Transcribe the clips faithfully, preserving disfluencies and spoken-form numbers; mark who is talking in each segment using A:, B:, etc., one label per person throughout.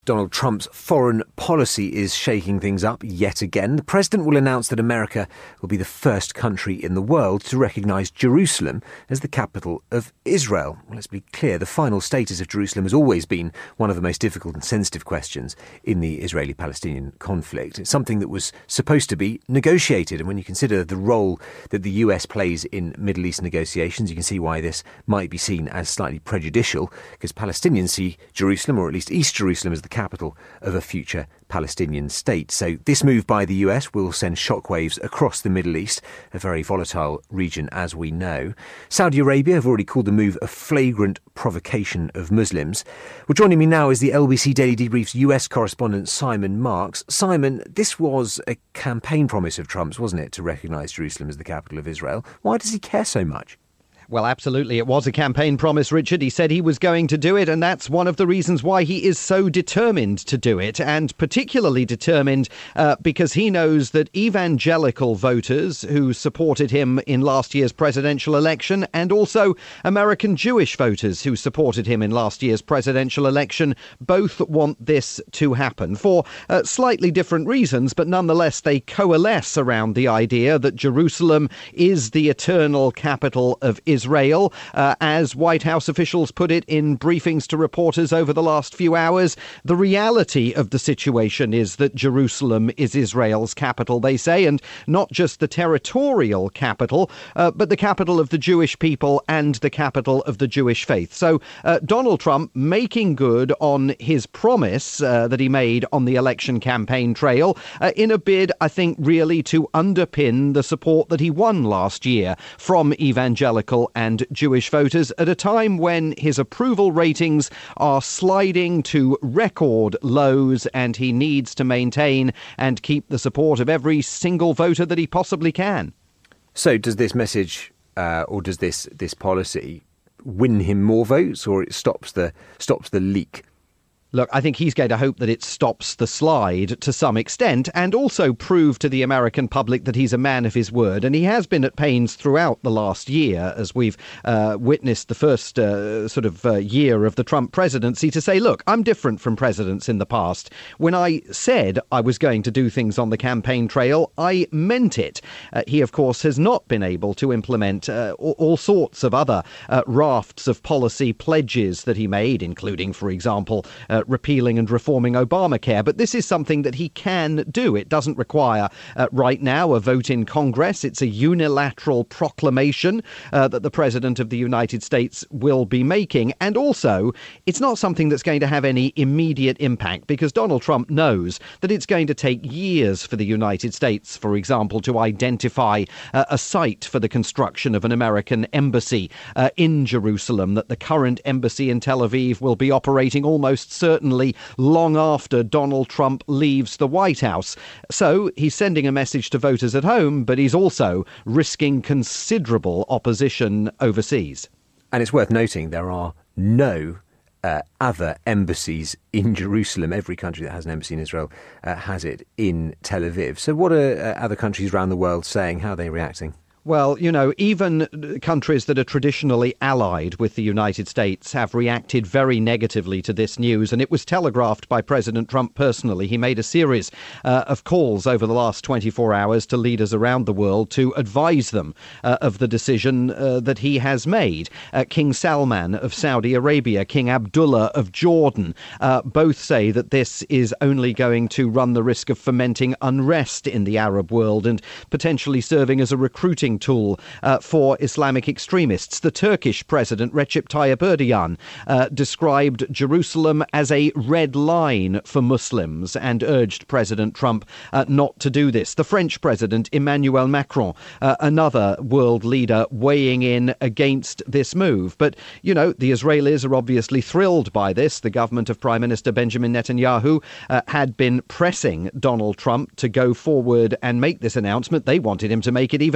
A: Donald Trump's foreign policy is shaking things up yet again. The president will announce that America will be the first country in the world to recognise Jerusalem as the capital of Israel. Well, let's be clear, the final status of Jerusalem has always been one of the most difficult and sensitive questions in the Israeli-Palestinian conflict. It's something that was supposed to be negotiated, and when you consider the role that the U S plays in Middle East negotiations, you can see why this might be seen as slightly prejudicial, because Palestinians see Jerusalem, or at least East Jerusalem, as the capital of a future Palestinian state. So this move by the U S will send shockwaves across the Middle East, a very volatile region as we know. Saudi Arabia have already called the move a flagrant provocation of Muslims. Well, joining me now is the L B C Daily Debrief's U S correspondent Simon Marks. Simon, this was a campaign promise of Trump's, wasn't it, to recognise Jerusalem as the capital of Israel? Why does he care so much?
B: Well, absolutely. It was a campaign promise, Richard. He said he was going to do it, and that's one of the reasons why he is so determined to do it, and particularly determined uh, because he knows that evangelical voters who supported him in last year's presidential election, and also American Jewish voters who supported him in last year's presidential election, both want this to happen for uh, slightly different reasons, but nonetheless they coalesce around the idea that Jerusalem is the eternal capital of Israel. Israel, uh, as White House officials put it in briefings to reporters over the last few hours. The reality of the situation is that Jerusalem is Israel's capital, they say, and not just the territorial capital, uh, but the capital of the Jewish people and the capital of the Jewish faith. So uh, Donald Trump making good on his promise uh, that he made on the election campaign trail uh, in a bid, I think, really to underpin the support that he won last year from evangelical and Jewish voters at a time when his approval ratings are sliding to record lows, and he needs to maintain and keep the support of every single voter that he possibly can.
A: So does this message uh, or does this this policy win him more votes, or it stops the stops the leak?
B: Look, I think he's going to hope that it stops the slide to some extent, and also prove to the American public that he's a man of his word. And he has been at pains throughout the last year, as we've uh, witnessed the first uh, sort of uh, year of the Trump presidency, to say, look, I'm different from presidents in the past. When I said I was going to do things on the campaign trail, I meant it. Uh, he, of course, has not been able to implement uh, all, all sorts of other uh, rafts of policy pledges that he made, including, for example, uh, repealing and reforming Obamacare. But this is something that he can do. It doesn't require uh, right now a vote in Congress. It's a unilateral proclamation uh, that the President of the United States will be making. And also, it's not something that's going to have any immediate impact, because Donald Trump knows that it's going to take years for the United States, for example, to identify uh, a site for the construction of an American embassy uh, in Jerusalem, that the current embassy in Tel Aviv will be operating almost certainly certainly long after Donald Trump leaves the White House. So he's sending a message to voters at home, but he's also risking considerable opposition overseas.
A: And it's worth noting there are no uh, other embassies in Jerusalem. Every country that has an embassy in Israel uh, has it in Tel Aviv. So what are uh, other countries around the world saying? How are they reacting?
B: Well, you know, even countries that are traditionally allied with the United States have reacted very negatively to this news, and it was telegraphed by President Trump personally. He made a series uh, of calls over the last twenty-four hours to leaders around the world to advise them uh, of the decision uh, that he has made. Uh, King Salman of Saudi Arabia, King Abdullah of Jordan, uh, both say that this is only going to run the risk of fomenting unrest in the Arab world and potentially serving as a recruiting tool uh, for Islamic extremists. The Turkish president, Recep Tayyip Erdogan, uh, described Jerusalem as a red line for Muslims and urged President Trump uh, not to do this. The French president, Emmanuel Macron, uh, another world leader, weighing in against this move. But, you know, the Israelis are obviously thrilled by this. The government of Prime Minister Benjamin Netanyahu uh, had been pressing Donald Trump to go forward and make this announcement. They wanted him to make it even earlier.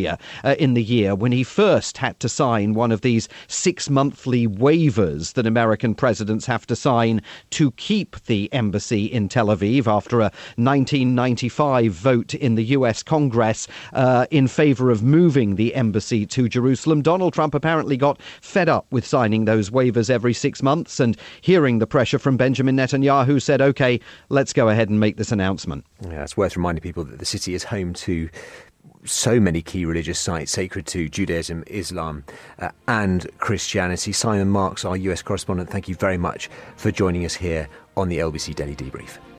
B: earlier uh, in the year when he first had to sign one of these six-monthly waivers that American presidents have to sign to keep the embassy in Tel Aviv after a nineteen ninety-five vote in the U S Congress uh, in favour of moving the embassy to Jerusalem. Donald Trump apparently got fed up with signing those waivers every six months and hearing the pressure from Benjamin Netanyahu said, OK, let's go ahead and make this announcement.
A: Yeah, it's worth reminding people that the city is home to so many key religious sites sacred to Judaism, Islam uh, and Christianity. Simon Marks, our U S correspondent, thank you very much for joining us here on the L B C Daily Debrief.